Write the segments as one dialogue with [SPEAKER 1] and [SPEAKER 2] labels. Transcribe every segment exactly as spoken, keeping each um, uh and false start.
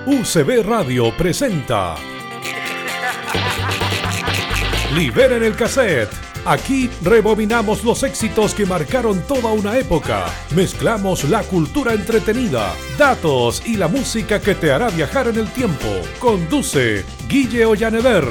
[SPEAKER 1] U C B Radio presenta Liberen el cassette. Aquí rebobinamos los éxitos que marcaron toda una época. Mezclamos la cultura entretenida, datos y la música que te hará viajar en el tiempo. Conduce Guille Ollanever.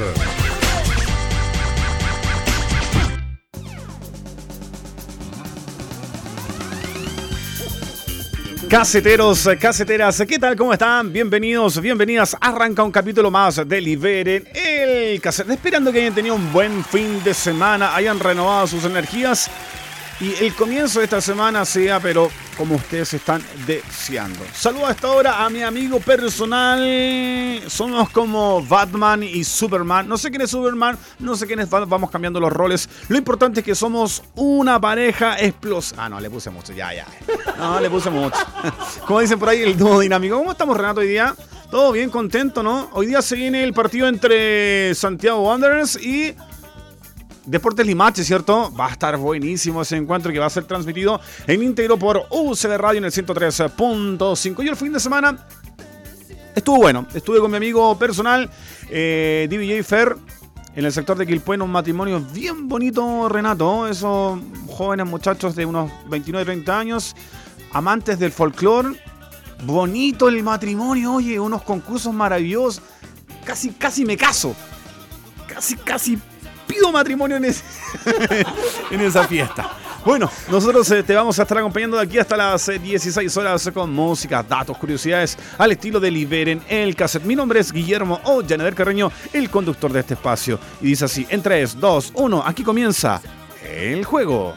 [SPEAKER 2] Caseteros, caseteras, ¿qué tal? ¿Cómo están? Bienvenidos, bienvenidas. Arranca un capítulo más de Liberen el cassette. Esperando que hayan tenido un buen fin de semana, hayan renovado sus energías y el comienzo de esta semana sea, pero como ustedes están deseando. Saludo a esta hora a mi amigo personal. Somos como Batman y Superman. No sé quién es Superman, no sé quién es Batman. Vamos cambiando los roles. Lo importante es que somos una pareja explosiva. Ah, no, le puse mucho. Ya, ya. No, le puse mucho. Como dicen por ahí, el dúo dinámico. ¿Cómo estamos, Renato, hoy día? Todo bien, contento, ¿no? Hoy día se viene el partido entre Santiago Wanderers y Deportes Limache, ¿cierto? Va a estar buenísimo ese encuentro que va a ser transmitido en íntegro por U C B Radio en el ciento tres punto cinco. Y el fin de semana estuvo bueno. Estuve con mi amigo personal, eh, D J Fer, en el sector de Quilpué, en un matrimonio bien bonito, Renato. Esos jóvenes muchachos de unos veintinueve, treinta años, amantes del folclore. Bonito el matrimonio, oye, unos concursos maravillosos. Casi, casi me caso. Casi, casi pido matrimonio en, ese, en esa fiesta. Bueno, nosotros eh, te vamos a estar acompañando de aquí hasta las eh, dieciséis horas con música, datos, curiosidades al estilo de Liberen el cassette. Mi nombre es Guillermo Ollanever Carreño, el conductor de este espacio. Y dice así, en tres, dos, uno, aquí comienza el juego.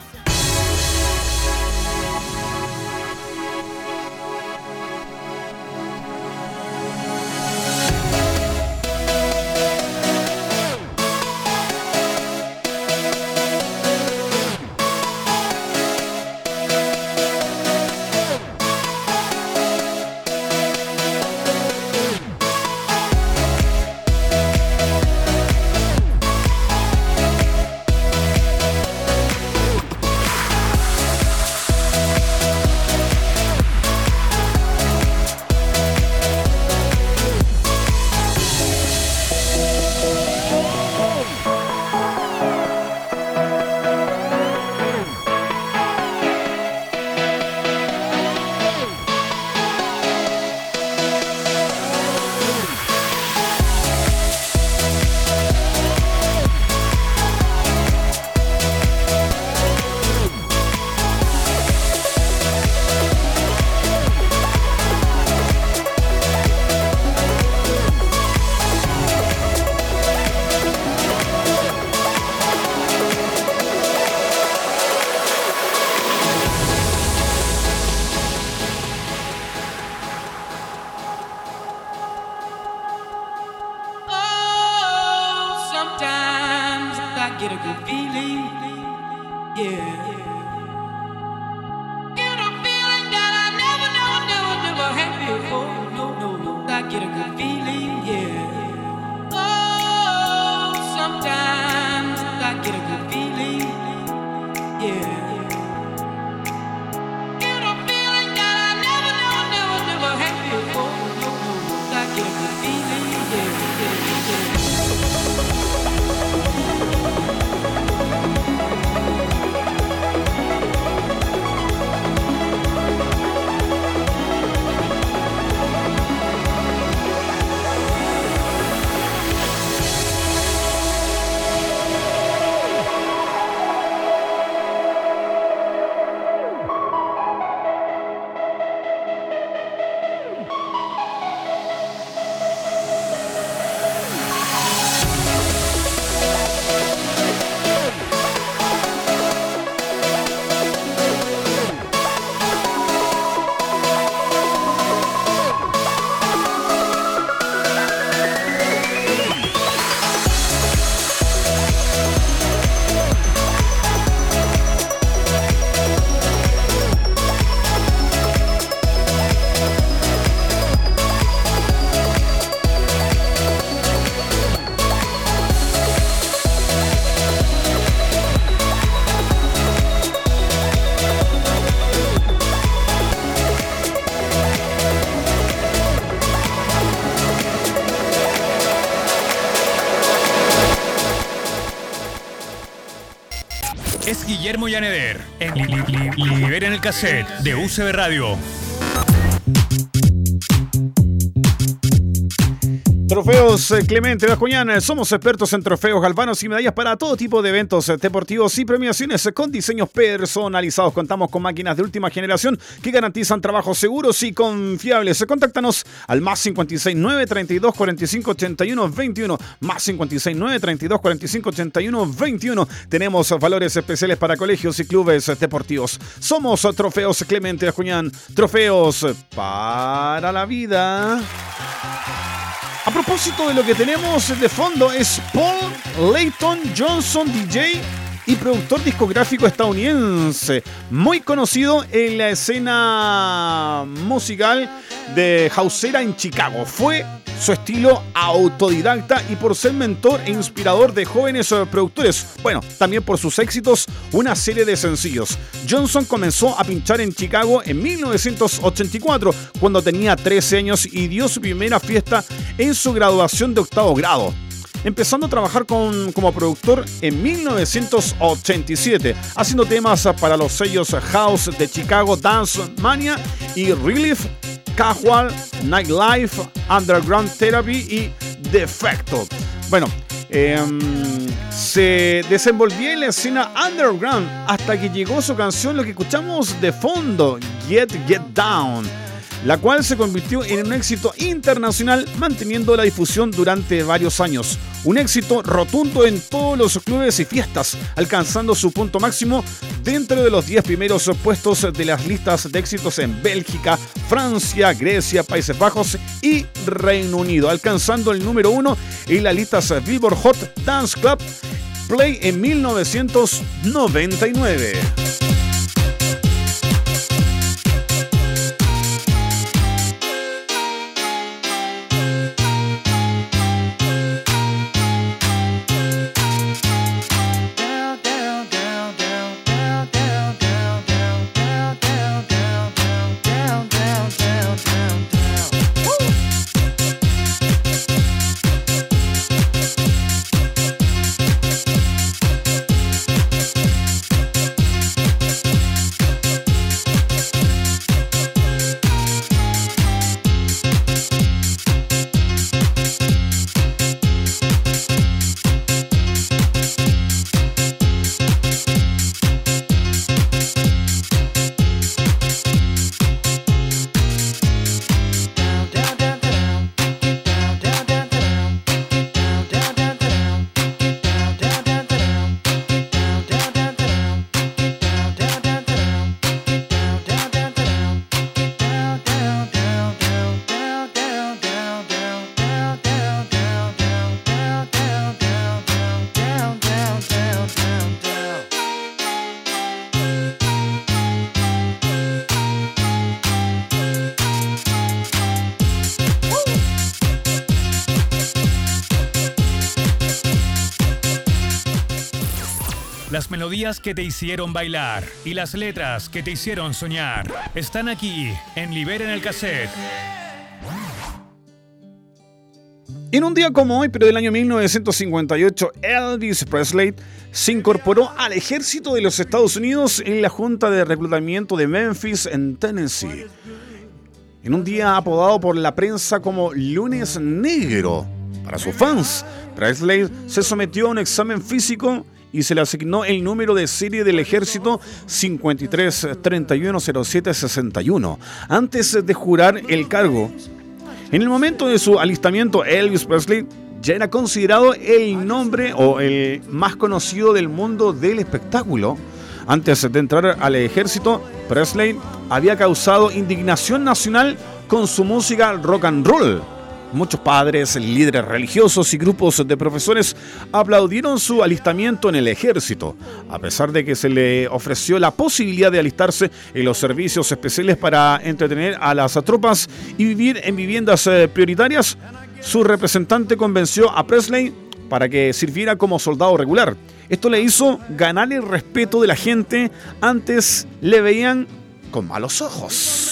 [SPEAKER 3] Es Guillermo Llaneder en li, li, li, Liberen el Cassette de U C B Radio.
[SPEAKER 2] Trofeos Clemente Bascuñán. Somos expertos en trofeos, galvanos y medallas para todo tipo de eventos deportivos y premiaciones con diseños personalizados. Contamos con máquinas de última generación que garantizan trabajos seguros y confiables. Contáctanos al más cincuenta y seis, nueve treinta y dos, cuarenta y cinco, ochenta y uno, veintiuno. Más cincuenta y seis, nueve treinta y dos, cuarenta y cinco, ochenta y uno, veintiuno. Tenemos valores especiales para colegios y clubes deportivos. Somos Trofeos Clemente Bascuñán. Trofeos para la vida. A propósito de lo que tenemos de fondo, es Paul Layton Johnson, D J y productor discográfico estadounidense, muy conocido en la escena musical de houseera en Chicago. Fue su estilo autodidacta y por ser mentor e inspirador de jóvenes productores. Bueno, también por sus éxitos, una serie de sencillos. Johnson comenzó a pinchar en Chicago en mil novecientos ochenta y cuatro, cuando tenía trece años, y dio su primera fiesta en su graduación de octavo grado, empezando a trabajar con, como productor en mil novecientos ochenta y siete, haciendo temas para los sellos House de Chicago, Dance Mania y Relief, Casual, Nightlife, Underground Therapy y Defecto. Bueno, eh, se desenvolvía en la escena underground hasta que llegó su canción, lo que escuchamos de fondo, Get Get Down, la cual se convirtió en un éxito internacional, manteniendo la difusión durante varios años. Un éxito rotundo en todos los clubes y fiestas, alcanzando su punto máximo dentro de los diez primeros puestos de las listas de éxitos en Bélgica, Francia, Grecia, Países Bajos y Reino Unido, alcanzando el número uno en las listas Billboard Hot Dance Club Play en mil novecientos noventa y nueve.
[SPEAKER 3] Las melodías que te hicieron bailar y las letras que te hicieron soñar están aquí en Liberen el Cassette.
[SPEAKER 2] En un día como hoy, pero del año mil novecientos cincuenta y ocho, Elvis Presley se incorporó al ejército de los Estados Unidos en la Junta de Reclutamiento de Memphis, en Tennessee. En un día apodado por la prensa como Lunes Negro para sus fans, Presley se sometió a un examen físico y se le asignó el número de serie del ejército cincuenta y tres treinta y uno cero siete sesenta y uno antes de jurar el cargo. En el momento de su alistamiento, Elvis Presley ya era considerado el nombre o el más conocido del mundo del espectáculo. Antes de entrar al ejército, Presley había causado indignación nacional con su música rock and roll. Muchos padres, líderes religiosos y grupos de profesores aplaudieron su alistamiento en el ejército, a pesar de que se le ofreció la posibilidad de alistarse en los servicios especiales para entretener a las tropas y vivir en viviendas prioritarias. Su representante convenció a Presley para que sirviera como soldado regular. Esto le hizo ganar el respeto de la gente. Antes le veían con malos ojos.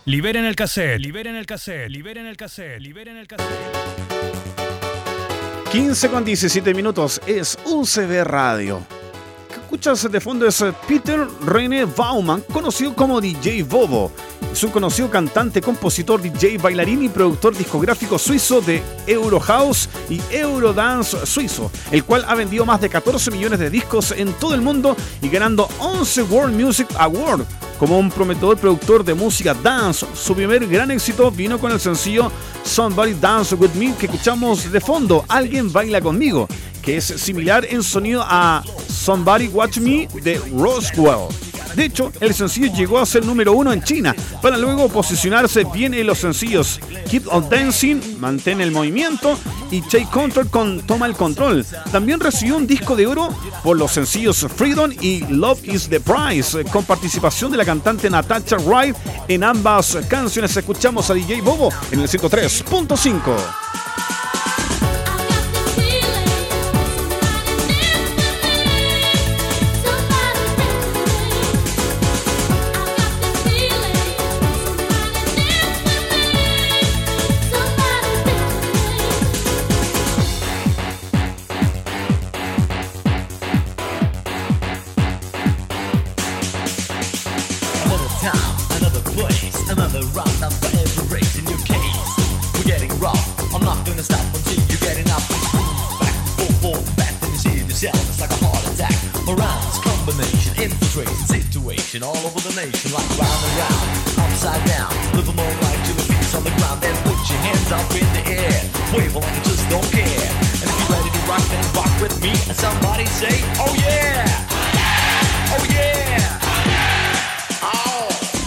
[SPEAKER 3] Liberen el cassette, liberen el cassette, liberen el cassette, liberen el cassette.
[SPEAKER 2] quince con diecisiete minutos es U C B Radio. Que escuchas de fondo es Peter René Baumann, conocido como D J Bobo. Es un conocido cantante, compositor, D J, bailarín y productor discográfico suizo de Eurohouse y Eurodance suizo, el cual ha vendido más de catorce millones de discos en todo el mundo y ganando once World Music Awards. Como un prometedor productor de música dance, su primer gran éxito vino con el sencillo Somebody Dance With Me que escuchamos de fondo, Alguien Baila Conmigo, que es similar en sonido a Somebody Watch Me de Roswell. De hecho, el sencillo llegó a ser número uno en China, para luego posicionarse bien en los sencillos Keep on Dancing, Mantén el Movimiento, y Take Control con Toma el Control. También recibió un disco de oro por los sencillos Freedom y Love is the Prize, con participación de la cantante Natasha Wright en ambas canciones. Escuchamos a D J Bobo en el ciento tres punto cinco.
[SPEAKER 4] All over the nation, like round and round, upside down. Live a more right to the feet on the ground. Then put your hands up in the air, wave like you just don't care. And if you're ready to rock, then rock with me. And somebody say, oh yeah, oh yeah, oh.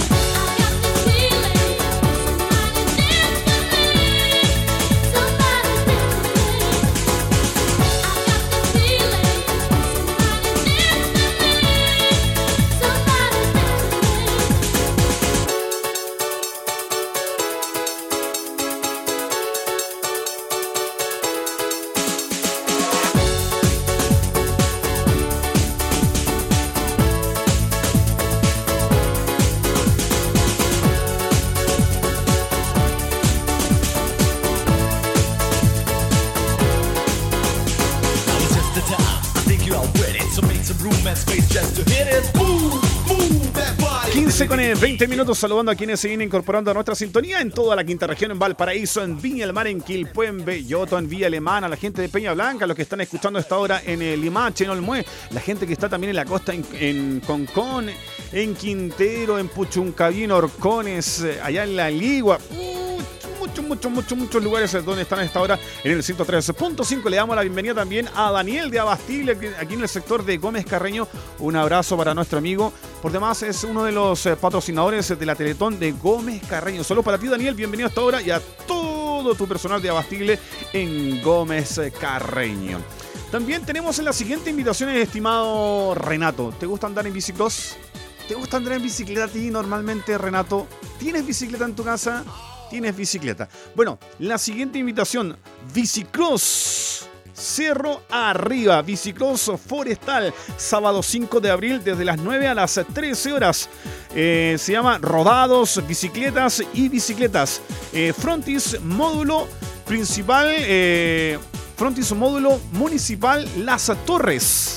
[SPEAKER 2] quince con veinte minutos, saludando a quienes se vienen incorporando a nuestra sintonía en toda la quinta región, en Valparaíso, en Viña del Mar, en Quilpué, en Belloto, en Villa Alemana, la gente de Peña Blanca, los que están escuchando a esta hora en el Limache, en Olmué, la gente que está también en la costa, en, en Concón, en Quintero, en Puchuncaví, en Orcones, allá en La Ligua. Muchos, muchos, muchos, muchos lugares donde están a esta hora en el ciento tres punto cinco. Le damos la bienvenida también a Daniel de Abastible, aquí en el sector de Gómez Carreño. Un abrazo para nuestro amigo. Por demás, es uno de los patrocinadores de la Teletón de Gómez Carreño. Solo para ti, Daniel, bienvenido a esta hora y a todo tu personal de Abastible en Gómez Carreño. También tenemos en la siguiente invitación, estimado Renato. ¿Te gusta andar en bicicross? ¿Te gusta andar en bicicleta a ti normalmente, Renato? ¿Tienes bicicleta en tu casa? ¿Tienes bicicleta? Bueno, la siguiente invitación, Bicicross Cerro Arriba, Bicicross Forestal, sábado cinco de abril desde las nueve a las trece horas. Eh, se llama Rodados, Bicicletas y Bicicletas. Eh, frontis módulo principal, eh, frontis módulo municipal Las Torres.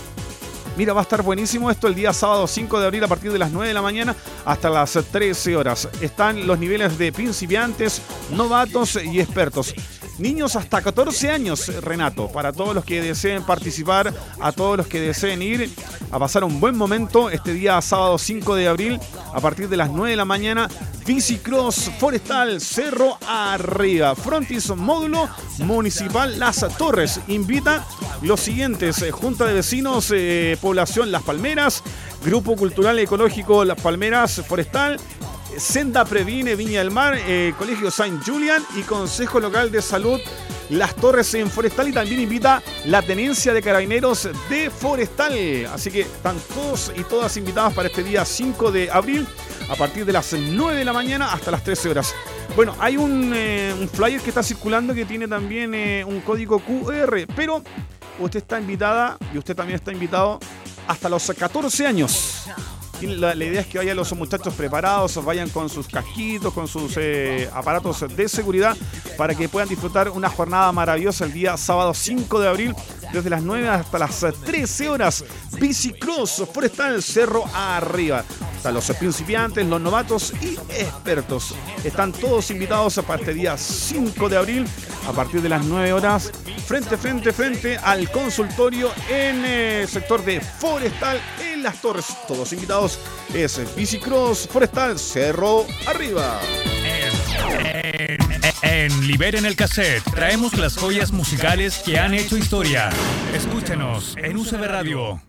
[SPEAKER 2] Mira, va a estar buenísimo esto el día sábado cinco de abril a partir de las nueve de la mañana hasta las trece horas. Están los niveles de principiantes, novatos y expertos. Niños hasta catorce años, Renato, para todos los que deseen participar, a todos los que deseen ir a pasar un buen momento este día sábado cinco de abril a partir de las nueve de la mañana. Bicicross Forestal Cerro Arriba, frontis módulo municipal Las Torres. Invita los siguientes: eh, Junta de Vecinos, eh, Población Las Palmeras, Grupo Cultural Ecológico Las Palmeras Forestal, Senda Previne Viña del Mar, eh, Colegio Saint Julian y Consejo Local de Salud Las Torres en Forestal. Y también invita la Tenencia de Carabineros de Forestal. Así que están todos y todas invitadas para este día cinco de abril a partir de las nueve de la mañana hasta las trece horas. Bueno, hay un, eh, un flyer que está circulando que tiene también eh, un código Q R, pero usted está invitada y usted también está invitado hasta los catorce años. Y la, la idea es que vayan los muchachos preparados, vayan con sus casquitos, con sus eh, aparatos de seguridad para que puedan disfrutar una jornada maravillosa el día sábado cinco de abril desde las nueve hasta las trece horas. Bicicross forestal cerro arriba. Están los principiantes, los novatos y expertos. Están todos invitados para este día cinco de abril a partir de las nueve horas frente, frente, frente al consultorio en el sector de Forestal en Las Torres. Todos invitados. Es Bicicross forestal cerro arriba.
[SPEAKER 3] En, en Liberen el Cassette traemos las joyas musicales que han hecho historia. Escúchanos en U C B Radio.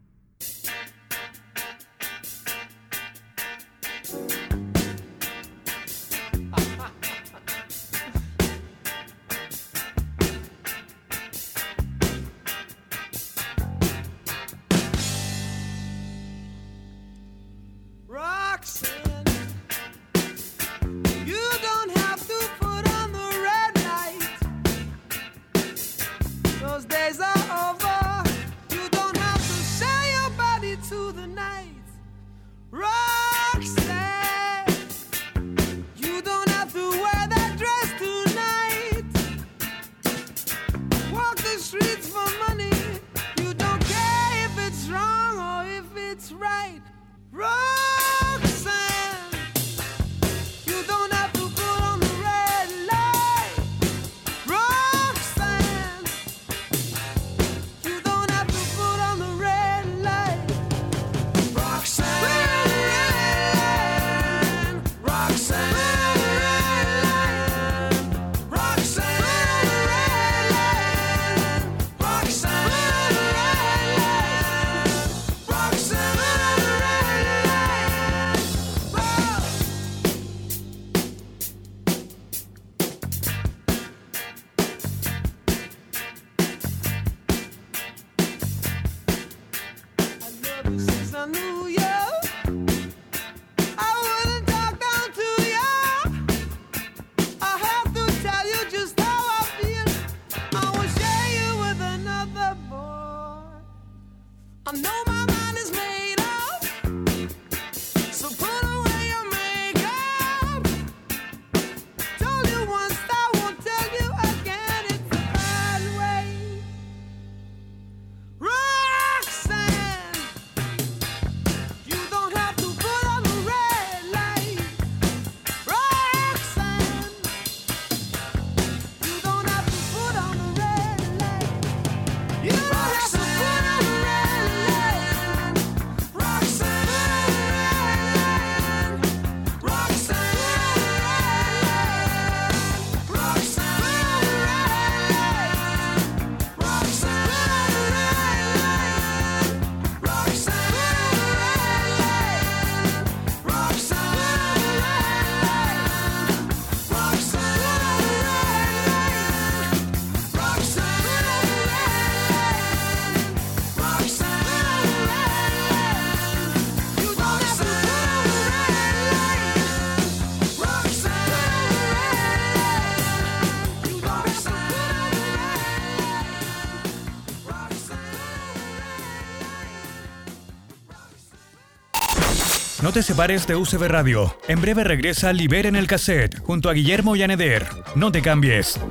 [SPEAKER 3] No te separes de U C B Radio. En breve regresa Liberen el Cassette junto a Guillermo Yaneder. No te cambies.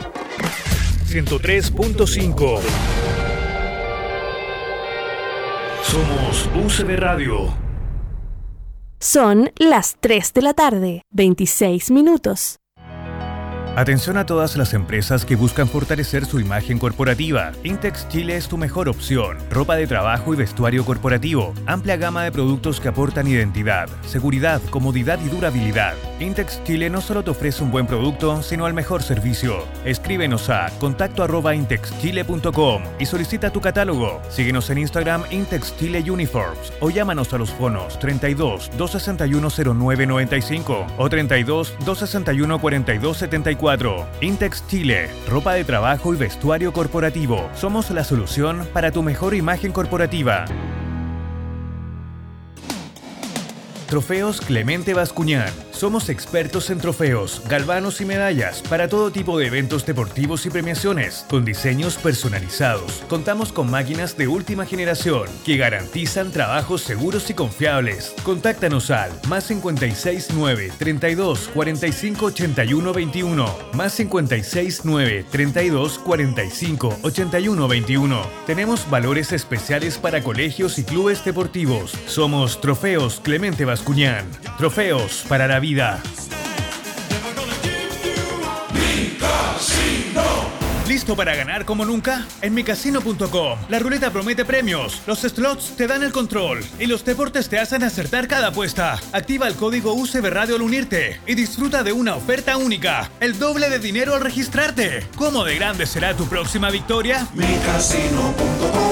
[SPEAKER 3] ciento tres punto cinco. Somos U C B Radio.
[SPEAKER 5] Son las tres de la tarde, veintiséis minutos.
[SPEAKER 3] Atención a todas las empresas que buscan fortalecer su imagen corporativa. Intex Chile es tu mejor opción. Ropa de trabajo y vestuario corporativo. Amplia gama de productos que aportan identidad, seguridad, comodidad y durabilidad. Intex Chile no solo te ofrece un buen producto, sino el mejor servicio. Escríbenos a contacto arroba intexchile punto com y solicita tu catálogo. Síguenos en Instagram Intex Chile Uniforms o llámanos a los fonos treinta y dos, doscientos sesenta y uno, cero nueve noventa y cinco o treinta y dos, doscientos sesenta y uno, cuarenta y dos setenta y cuatro. Intex Chile, ropa de trabajo y vestuario corporativo. Somos la solución para tu mejor imagen corporativa. Trofeos Clemente Bascuñán. Somos expertos en trofeos, galvanos y medallas para todo tipo de eventos deportivos y premiaciones, con diseños personalizados. Contamos con máquinas de última generación que garantizan trabajos seguros y confiables. Contáctanos al más cincuenta y seis nueve, treinta y dos, cuarenta y cinco, ochenta y uno, veintiuno, más cincuenta y seis nueve, treinta y dos, cuarenta y cinco, ochenta y uno, veintiuno. Tenemos valores especiales para colegios y clubes deportivos. Somos Trofeos Clemente Bascuñán. Trofeos para la vida. ¿Listo para ganar como nunca? En mi casino punto com, la ruleta promete premios, los slots te dan el control y los deportes te hacen acertar cada apuesta. Activa el código U C B Radio al unirte y disfruta de una oferta única, el doble de dinero al registrarte. ¿Cómo de grande será tu próxima victoria?
[SPEAKER 6] mi casino punto com.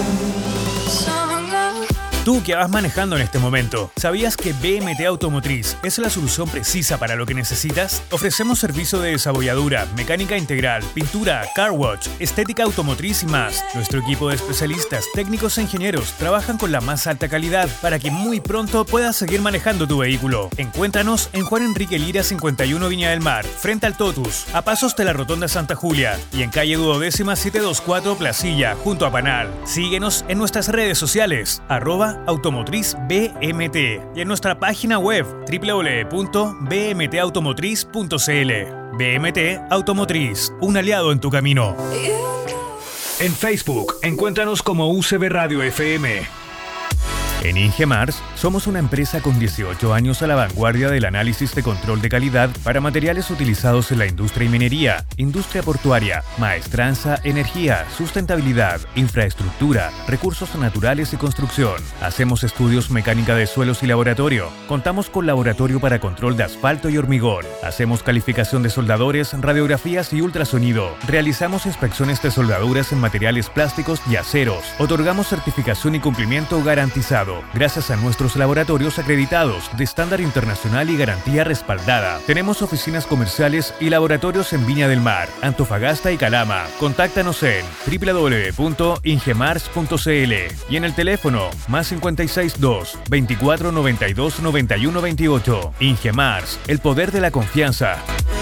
[SPEAKER 3] Tú que vas manejando en este momento, ¿sabías que B M T Automotriz es la solución precisa para lo que necesitas? Ofrecemos servicio de desabolladura, mecánica integral, pintura, car wash, estética automotriz y más. Nuestro equipo de especialistas, técnicos e ingenieros trabajan con la más alta calidad para que muy pronto puedas seguir manejando tu vehículo. Encuéntranos en Juan Enrique Lira cincuenta y uno Viña del Mar, frente al Totus, a pasos de la Rotonda Santa Julia y en calle Duodécima setecientos veinticuatro Placilla, junto a Panal. Síguenos en nuestras redes sociales, arroba Automotriz B M T y en nuestra página web doble u doble u doble u punto b m t automotriz punto c l. B M T Automotriz, un aliado en tu camino. En Facebook, encuéntranos como U C B Radio F M. En Ingemars, somos una empresa con dieciocho años a la vanguardia del análisis de control de calidad para materiales utilizados en la industria y minería, industria portuaria, maestranza, energía, sustentabilidad, infraestructura, recursos naturales y construcción. Hacemos estudios mecánica de suelos y laboratorio. Contamos con laboratorio para control de asfalto y hormigón. Hacemos calificación de soldadores, radiografías y ultrasonido. Realizamos inspecciones de soldaduras en materiales plásticos y aceros. Otorgamos certificación y cumplimiento garantizado, gracias a nuestros laboratorios acreditados de estándar internacional y garantía respaldada. Tenemos oficinas comerciales y laboratorios en Viña del Mar, Antofagasta y Calama. Contáctanos en doble u doble u doble u punto ingemars punto c l y en el teléfono más cincuenta y seis dos, veinticuatro noventa y dos noventa y uno veintiocho. Ingemars, el poder de la confianza.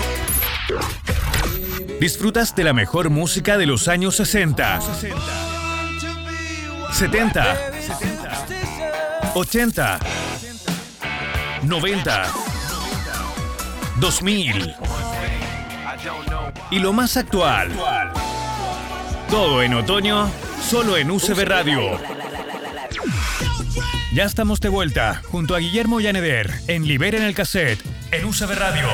[SPEAKER 3] ¿Disfrutas de la mejor música de los años sesenta, setenta, ochenta, noventa, dos mil y lo más actual? Todo en otoño, solo en U C B Radio. Ya estamos de vuelta junto a Guillermo Llaneder en Liberen el Cassette en U C B Radio.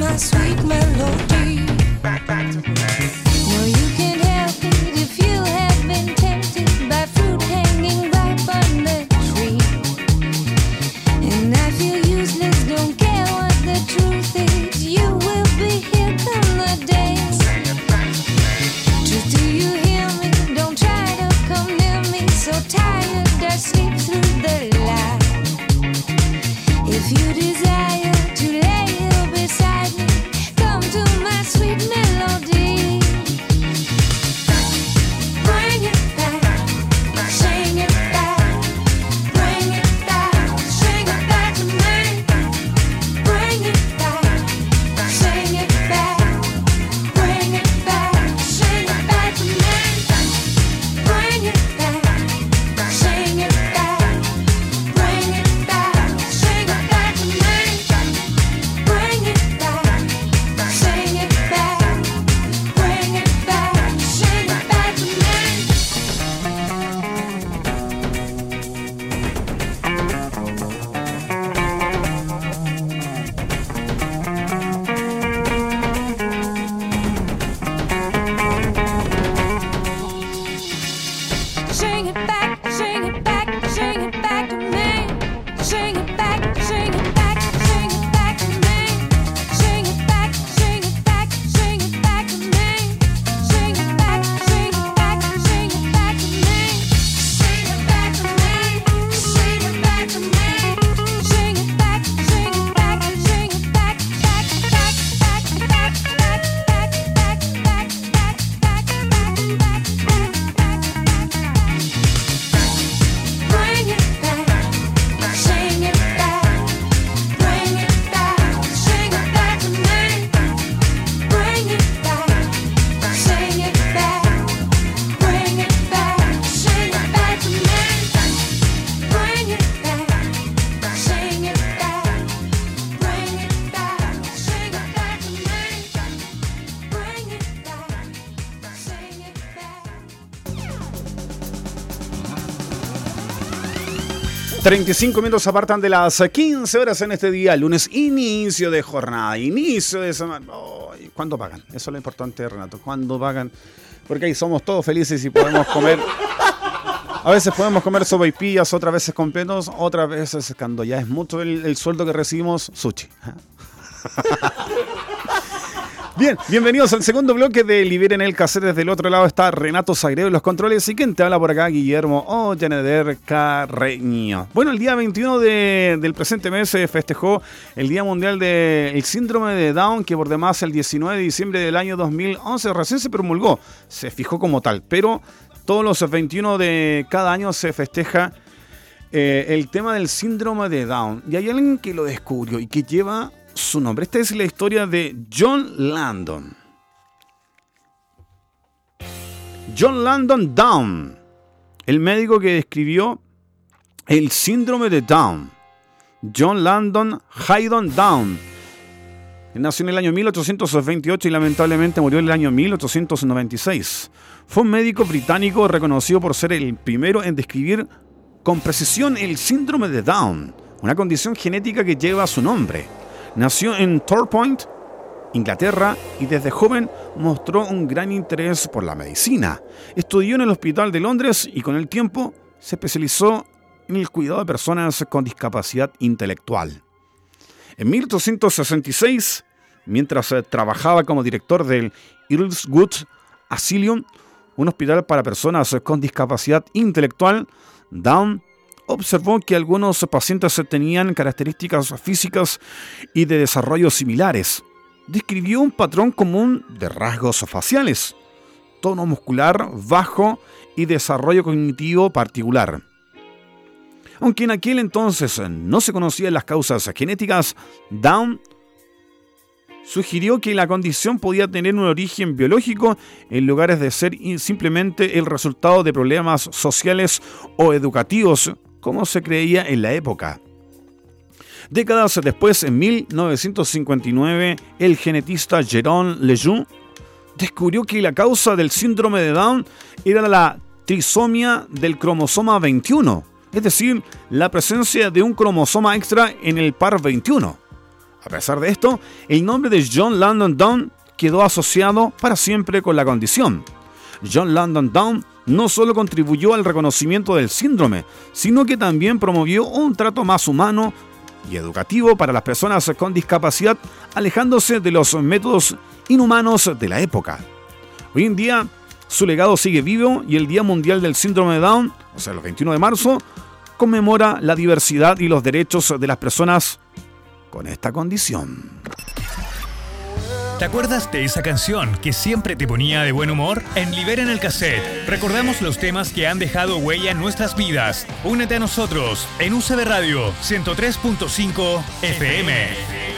[SPEAKER 7] my sweet melody. No, you can't help it if you have been tempted by fruit hanging ripe on the tree. And I feel useless, don't care what the truth is. You will be here come the day. Truth, do you hear me? Don't try to come near me. So tired, I sleep through the light. If you desire to lay here beside me, come to my sweet melody. Bring it back, sing it back, bring it back, sing it back to me. Bring it back, sing it back, bring it back, sing it back to me. Bring it back, sing it back, bring it back, sing it back to me. Bring it back, sing it back, bring it back, sing it back to me. Sing it back, sing it back, sing it back to me. Sing it back, sing it back, sing it back to me. Sing it back, sing it back, sing it back to me. Sing it back, sing it back, sing it back to me. Sing it back to me, sing it back to me. Sing it back, sing it back, sing it back, back, back, back, back, back, back, back, back, back, back, back, back, back. Bring it back, sing it back, bring it back, sing it back to me. Bring it back, sing it back, bring it back, sing it back to me. Bring it back, sing it back, bring it back, sing it back to me. Bring it back, sing it back.
[SPEAKER 2] treinta y cinco minutos apartan de las quince horas en este día, lunes, inicio de jornada, inicio de semana. Oh, ¿cuándo pagan? Eso es lo importante, Renato. ¿Cuándo pagan? Porque ahí somos todos felices y podemos comer. A veces podemos comer sopaipillas, otras veces completos, otras veces, cuando ya es mucho el, el sueldo que recibimos, sushi. Bien, bienvenidos al segundo bloque de Liberen el Cassette. Desde el otro lado está Renato Sagredo en los controles. ¿Y quién te habla por acá? Guillermo Ollaneder Carreño. Bueno, el día veintiuno de, del presente mes se festejó el Día Mundial del Síndrome de Down, que por demás el diecinueve de diciembre del año dos mil once recién se promulgó, se fijó como tal, pero todos los veintiuno de cada año se festeja eh, el tema del síndrome de Down. Y hay alguien que lo descubrió y que lleva su nombre. Esta es la historia de John Landon. John Landon Down, el médico que describió el síndrome de Down. John Landon Haydon Down. Nació en el año mil ochocientos veintiocho y lamentablemente murió en el año mil ochocientos noventa y seis. Fue un médico británico reconocido por ser el primero en describir con precisión el síndrome de Down, una condición genética que lleva su nombre. Nació en Torpoint, Inglaterra, y desde joven mostró un gran interés por la medicina. Estudió en el Hospital de Londres y con el tiempo se especializó en el cuidado de personas con discapacidad intelectual. En mil ochocientos sesenta y seis, mientras trabajaba como director del Earlswood Asylum, un hospital para personas con discapacidad intelectual, Down observó que algunos pacientes tenían características físicas y de desarrollo similares. Describió un patrón común de rasgos faciales, tono muscular bajo y desarrollo cognitivo particular. Aunque en aquel entonces no se conocían las causas genéticas, Down sugirió que la condición podía tener un origen biológico en lugar de ser simplemente el resultado de problemas sociales o educativos, como se creía en la época. Décadas después, en mil novecientos cincuenta y nueve, el genetista Jérôme Lejeune descubrió que la causa del síndrome de Down era la trisomía del cromosoma veintiuno, es decir, la presencia de un cromosoma extra en el par veintiuno. A pesar de esto, el nombre de John Langdon Down quedó asociado para siempre con la condición. John Langdon Down no solo contribuyó al reconocimiento del síndrome, sino que también promovió un trato más humano y educativo para las personas con discapacidad, alejándose de los métodos inhumanos de la época. Hoy en día, su legado sigue vivo y el Día Mundial del Síndrome de Down, o sea, el veintiuno de marzo, conmemora la diversidad y los derechos de las personas con esta condición.
[SPEAKER 3] ¿Te acuerdas de esa canción que siempre te ponía de buen humor? En Liberen el Cassette recordamos los temas que han dejado huella en nuestras vidas. Únete a nosotros en U C B Radio ciento tres punto cinco F M.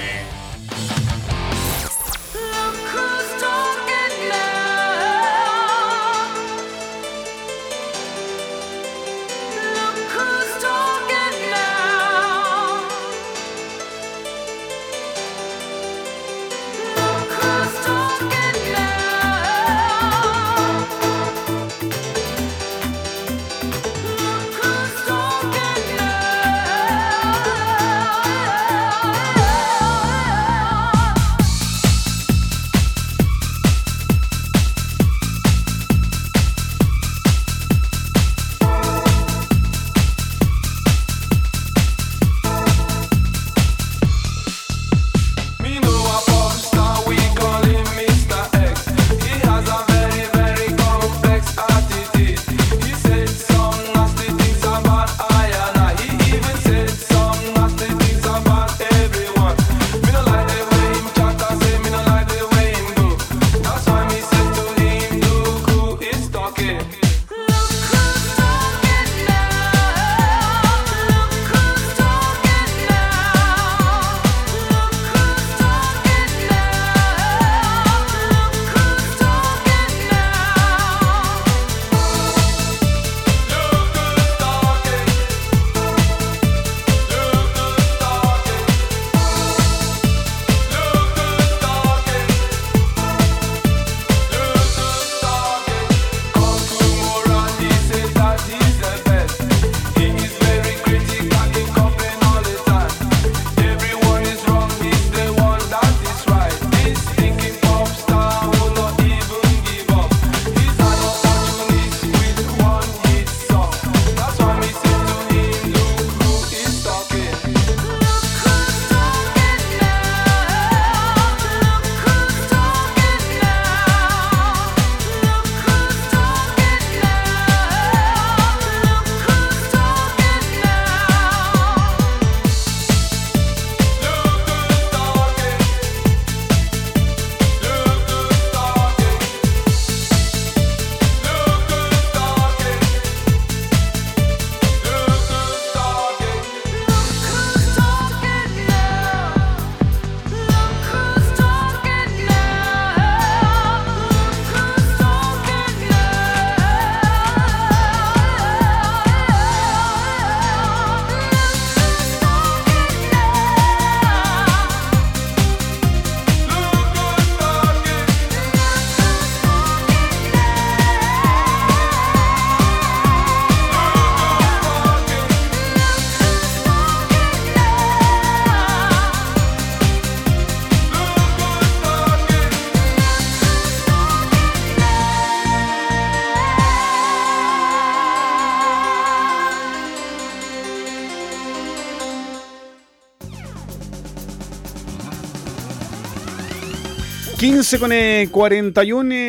[SPEAKER 2] quince con cuarenta y uno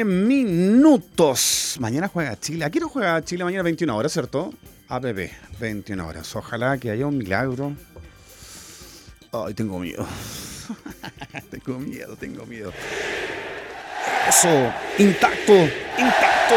[SPEAKER 2] minutos. Mañana juega Chile. ¿A qué hora juega Chile mañana? veintiuna horas, ¿cierto? A P P, veintiuna horas. Ojalá que haya un milagro. Ay, tengo miedo. tengo miedo, tengo miedo. Eso, intacto, intacto.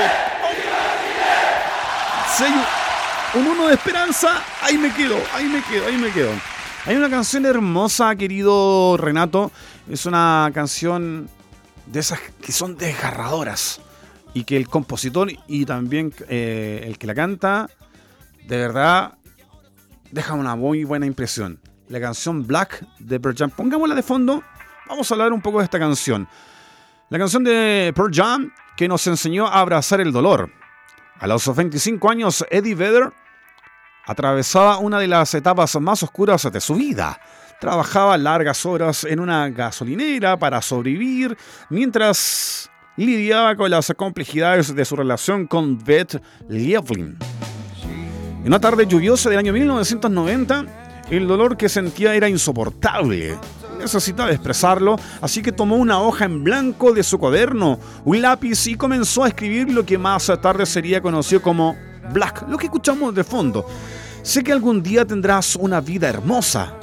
[SPEAKER 2] Sello, un uno de esperanza. Ahí me quedo, ahí me quedo, ahí me quedo. Hay una canción hermosa, querido Renato. Es una canción de esas que son desgarradoras y que el compositor y también eh, el que la canta, de verdad, deja una muy buena impresión. La canción Black de Pearl Jam. Pongámosla de fondo. Vamos a hablar un poco de esta canción. La canción de Pearl Jam que nos enseñó a abrazar el dolor. A los veinticinco años, Eddie Vedder atravesaba una de las etapas más oscuras de su vida. trabajaba largas horas en una gasolinera para sobrevivir, mientras lidiaba con las complejidades de su relación con Beth Lievlin. En una tarde lluviosa del año mil novecientos noventa, el dolor que sentía era insoportable. Necesitaba expresarlo, así que tomó una hoja en blanco de su cuaderno, un lápiz y comenzó a escribir lo que más tarde sería conocido como Black, lo que escuchamos de fondo. Sé que algún día tendrás una vida hermosa.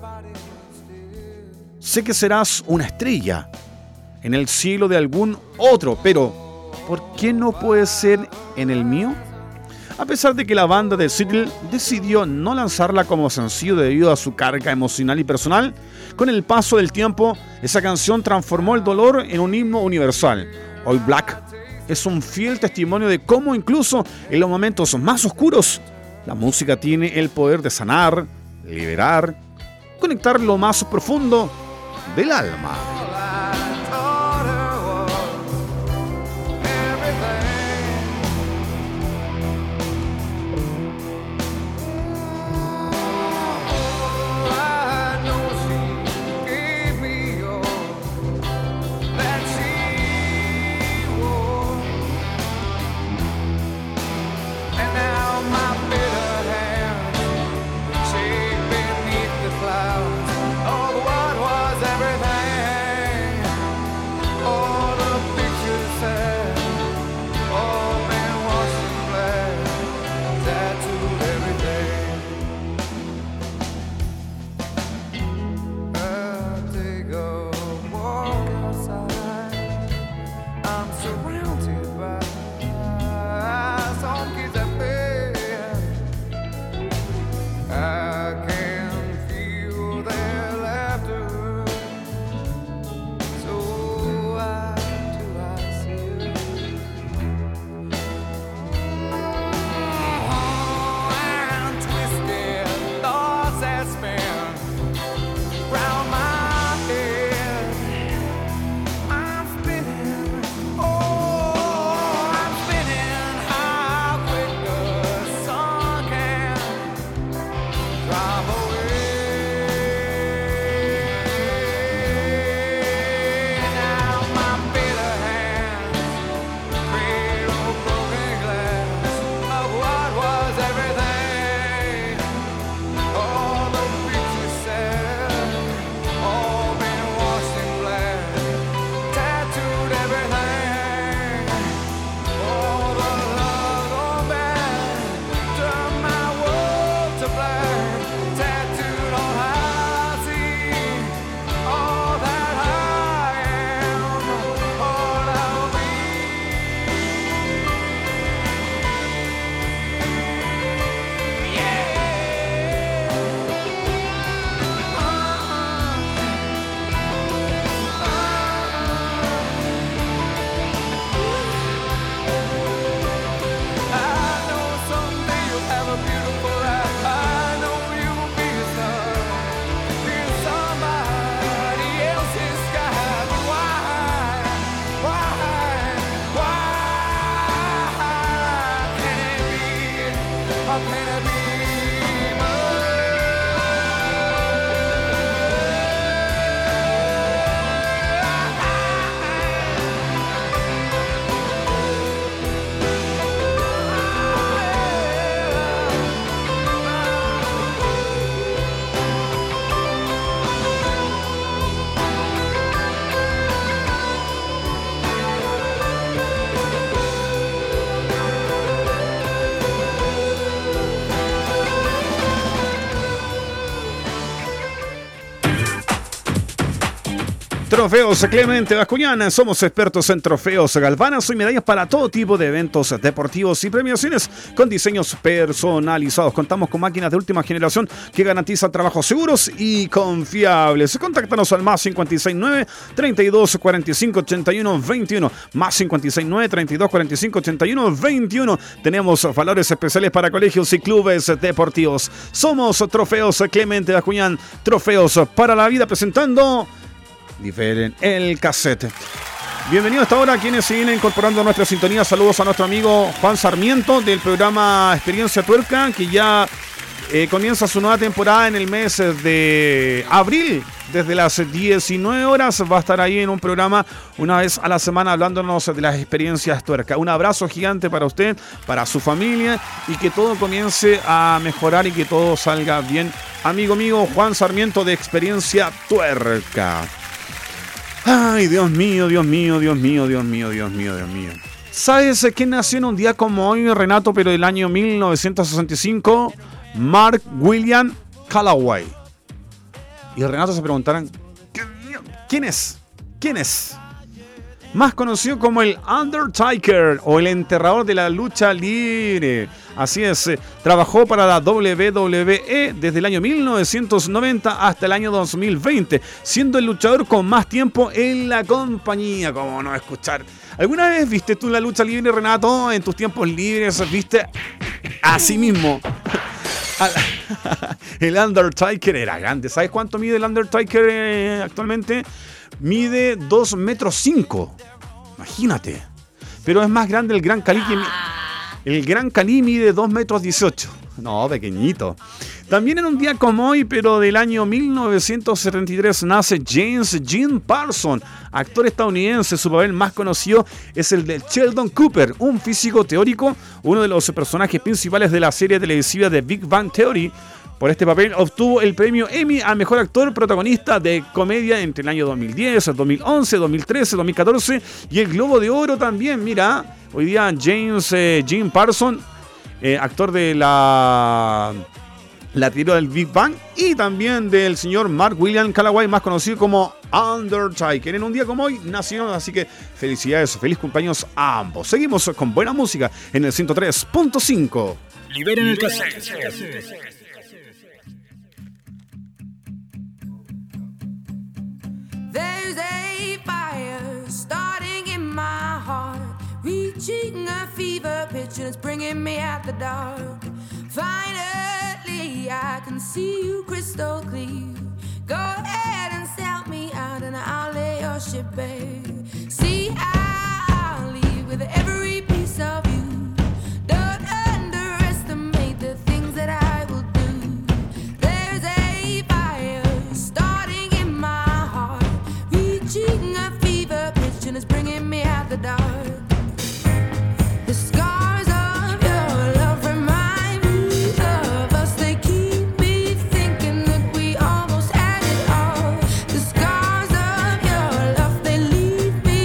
[SPEAKER 2] Sé que serás una estrella en el cielo de algún otro, pero ¿por qué no puede ser en el mío? A pesar de que la banda de Seattle decidió no lanzarla como sencillo debido a su carga emocional y personal, con el paso del tiempo, esa canción transformó el dolor en un himno universal. Hoy Black es un fiel testimonio de cómo incluso en los momentos más oscuros, la música tiene el poder de sanar, liberar, conectar lo más profundo del alma. Trofeos Clemente Bascuñán, somos expertos en trofeos galvanas y medallas para todo tipo de eventos deportivos y premiaciones con diseños personalizados. Contamos con máquinas de última generación que garantizan trabajos seguros y confiables. Contáctanos al más cinco seis nueve, treinta y dos, cuarenta y cinco, ochenta y uno, veintiuno, más cinco seis nueve, treinta y dos, cuarenta y cinco, ochenta y uno, veintiuno. Tenemos valores especiales para colegios y clubes deportivos. Somos Trofeos Clemente Bascuñán, trofeos para la vida, presentando Diferen el cassette. Bienvenido hasta ahora a quienes se vienen incorporando a nuestra sintonía. Saludos a nuestro amigo Juan Sarmiento del programa Experiencia Tuerca, que ya eh, comienza su nueva temporada en el mes de abril. Desde las diecinueve horas va a estar ahí en un programa una vez a la semana hablándonos de las experiencias tuerca. Un abrazo gigante para usted, para su familia y que todo comience a mejorar y que todo salga bien. Amigo mío Juan Sarmiento de Experiencia Tuerca. Ay, Dios mío, Dios mío, Dios mío, Dios mío, Dios mío, Dios mío. ¿Sabes quién nació en un día como hoy, Renato, pero del año mil novecientos sesenta y cinco? Mark William Calloway. Y Renato se preguntarán, ¿quién es? ¿Quién es? Más conocido como el Undertaker o el enterrador de la lucha libre. Así es, eh, trabajó para la doble u doble u E desde el año mil novecientos noventa hasta el año dos mil veinte, siendo el luchador con más tiempo en la compañía. ¿Cómo no escuchar? ¿Alguna vez viste tú la lucha libre, Renato? En tus tiempos libres, ¿viste? Así mismo. El Undertaker era grande. ¿Sabes cuánto mide el Undertaker eh, actualmente? Mide dos metros cinco. Imagínate. Pero es más grande el Gran Khali. Que mi... El Gran Khali mide dos metros dieciocho. No, pequeñito. También en un día como hoy, pero del año mil novecientos setenta y tres, nace James Gene Parsons, actor estadounidense. Su papel más conocido es el de Sheldon Cooper, un físico teórico, uno de los personajes principales de la serie televisiva de Big Bang Theory. Por este papel obtuvo el premio Emmy a Mejor Actor Protagonista de Comedia entre el año dos mil diez, dos mil once, dos mil trece, dos mil catorce y el Globo de Oro también. Mira, hoy día James eh, Gene Parsons, eh, actor de la... la teoría del Big Bang y también del señor Mark William Calloway, más conocido como Undertaker. En un día como hoy nacieron, así que felicidades, feliz cumpleaños a ambos. Seguimos con buena música en el ciento tres punto cinco.
[SPEAKER 3] Liberen el cassette.
[SPEAKER 7] There's a fire starting in my heart, reaching a fever pitch and it's bringing me out the dark. Finally, I can see you crystal clear. Go ahead and sell me out and I'll lay your ship bare. See, I'll leave with every piece of you. Don't underestimate the things that I will do. There's a fire starting in my heart, reaching a fever pitch and it's bringing me out the dark. The scars of your love remind me of us. They keep me thinking that we almost had it all. The scars of your love, they leave me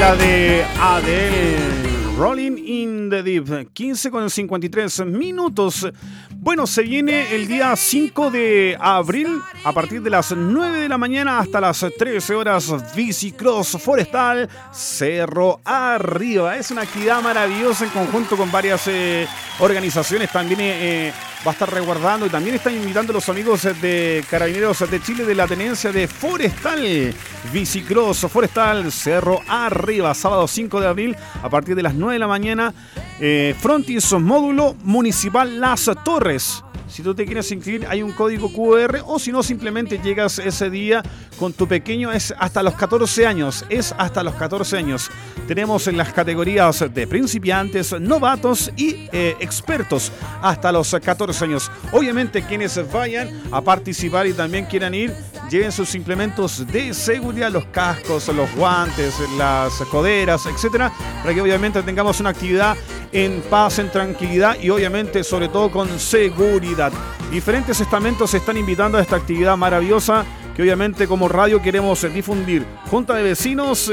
[SPEAKER 2] la de Adele, Rolling in the Deep, quince con cincuenta y tres minutos. Bueno, se viene el día cinco de abril, a partir de las nueve de la mañana hasta las trece horas, Bicicross Forestal, Cerro Arriba. Es una actividad maravillosa en conjunto con varias eh, organizaciones. También eh, va a estar resguardando y también están invitando a los amigos de Carabineros de Chile de la tenencia de Forestal. Bicicross Forestal, Cerro Arriba, sábado cinco de abril, a partir de las nueve de la mañana. Eh, Frontis Módulo Municipal Las Torres. Si tú te quieres inscribir, hay un código cu erre, o si no, simplemente llegas ese día con tu pequeño. Es hasta los catorce años. Es hasta los catorce años. Tenemos en las categorías de principiantes, novatos y eh, expertos hasta los catorce años. Obviamente, quienes vayan a participar y también quieran ir, lleven sus implementos de seguridad, los cascos, los guantes, las coderas, etcétera, para que obviamente tengamos una actividad en paz, en tranquilidad y obviamente sobre todo con seguridad. Diferentes estamentos se están invitando a esta actividad maravillosa que obviamente como radio queremos difundir. Junta de Vecinos,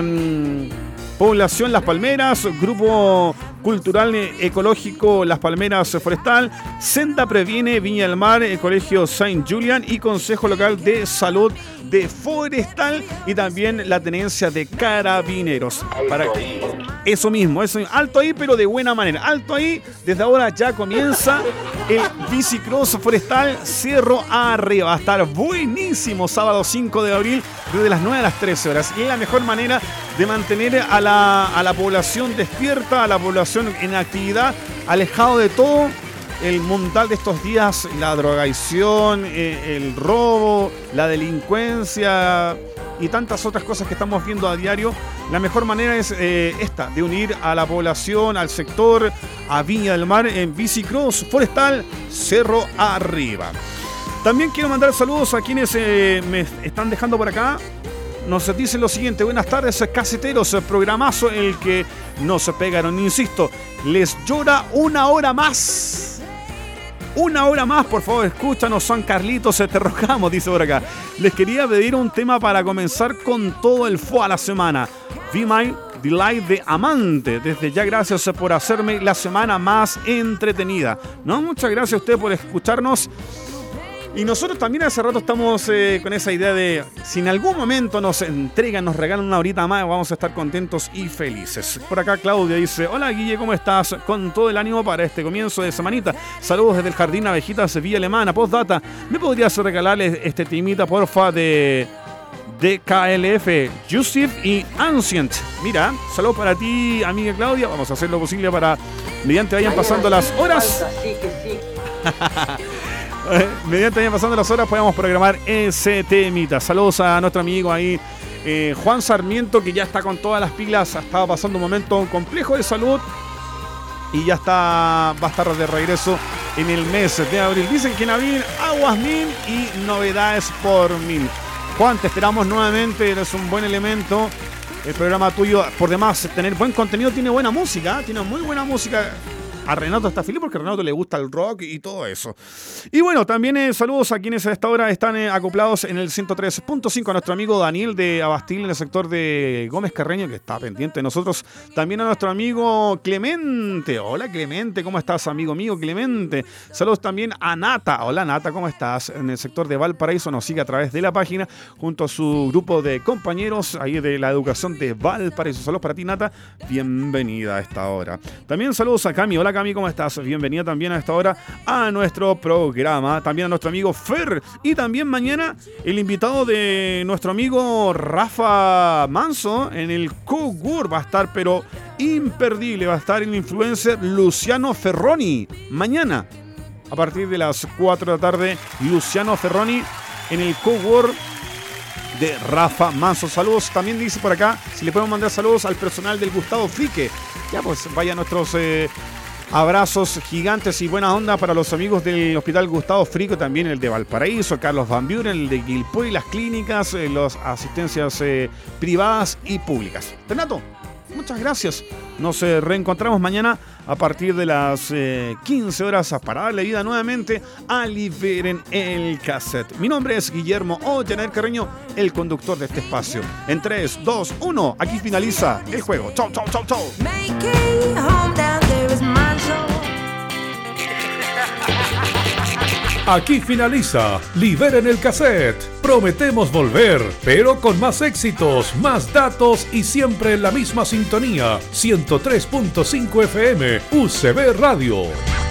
[SPEAKER 2] eh, Población Las Palmeras, Grupo Cultural Ecológico Las Palmeras Forestal, Senda Previene Viña del Mar, el Colegio Saint Julian y Consejo Local de Salud de Forestal y también la tenencia de Carabineros. Para eso mismo, eso mismo, alto ahí, pero de buena manera. Alto ahí, desde ahora ya comienza el Bicicross Forestal Cerro Arriba. Va a estar buenísimo sábado cinco de abril desde las nueve a las trece horas. Y es la mejor manera de mantener a la, a la población despierta, a la población en actividad, alejado de todo el mundial de estos días, la drogadicción, eh, el robo, la delincuencia y tantas otras cosas que estamos viendo a diario. La mejor manera es eh, esta, de unir a la población, al sector, a Viña del Mar en Bicicross Forestal Cerro Arriba. También quiero mandar saludos a quienes eh, me están dejando por acá. Nos dicen lo siguiente: buenas tardes, caseteros, programazo el que nos pegaron, insisto, les llora una hora más. Una hora más, por favor, escúchanos, San Carlitos, te rogamos, dice por acá. Les quería pedir un tema para comenzar con todo el fue a la semana. Be My Delight de Amante. Desde ya, gracias por hacerme la semana más entretenida. No, muchas gracias a usted por escucharnos. Y nosotros también hace rato estamos eh, con esa idea de, si en algún momento nos entregan, nos regalan una horita más, vamos a estar contentos y felices. Por acá Claudia dice: hola Guille, ¿cómo estás? Con todo el ánimo para este comienzo de semanita. Saludos desde el Jardín Abejitas Villa Alemana. Postdata, ¿me podrías regalarles este timita, porfa, de D K L F, Justif y Ancient? Mira, saludos para ti, amiga Claudia. Vamos a hacer lo posible para, mediante vayan pasando las horas.
[SPEAKER 8] Sí, que sí.
[SPEAKER 2] Mediante vayan pasando las horas podemos programar ese temita. Saludos a nuestro amigo ahí, eh, Juan Sarmiento, que ya está con todas las pilas. Estaba pasando un momento complejo de salud y ya está, va a estar de regreso en el mes de abril. Dicen que en abril aguas mil y novedades por mil. Juan, te esperamos nuevamente, eres un buen elemento. El programa tuyo, por demás, tener buen contenido, tiene buena música, tiene muy buena música. A Renato está feliz porque a Renato le gusta el rock y todo eso. Y bueno, también eh, saludos a quienes a esta hora están eh, acoplados en el ciento tres punto cinco. A nuestro amigo Daniel de Abastil, en el sector de Gómez Carreño, que está pendiente de nosotros. También a nuestro amigo Clemente. Hola Clemente, ¿cómo estás, amigo mío Clemente? Saludos también a Nata. Hola Nata, ¿cómo estás? En el sector de Valparaíso, nos sigue a través de la página junto a su grupo de compañeros ahí de la educación de Valparaíso. Saludos para ti, Nata. Bienvenida a esta hora. También saludos a Cami. Hola Cami, ¿cómo estás? Bienvenida también a esta hora a nuestro programa. También a nuestro amigo Fer. Y también mañana el invitado de nuestro amigo Rafa Manso en el Cogur va a estar, pero imperdible. Va a estar el influencer Luciano Ferroni. Mañana, a partir de las cuatro de la tarde, Luciano Ferroni en el Cogur de Rafa Manso. Saludos, también dice por acá, si le podemos mandar saludos al personal del Gustavo Frique. Ya pues, vaya nuestros eh, abrazos gigantes y buena onda para los amigos del Hospital Gustavo Frique, también el de Valparaíso, Carlos Van Buren, el de Guilpuy, las clínicas, eh, las asistencias eh, privadas y públicas. Renato, muchas gracias. Nos eh, reencontramos mañana a partir de las eh, quince horas para darle vida nuevamente a Liberen el Cassette. Mi nombre es Guillermo Ollaner Carreño, el conductor de este espacio. En tres, dos, uno, aquí finaliza el juego. Chau, chau, chau, chau.
[SPEAKER 1] Aquí finaliza Liberen el Cassette. Prometemos volver, pero con más éxitos, más datos y siempre en la misma sintonía. ciento tres punto cinco F M U C B Radio.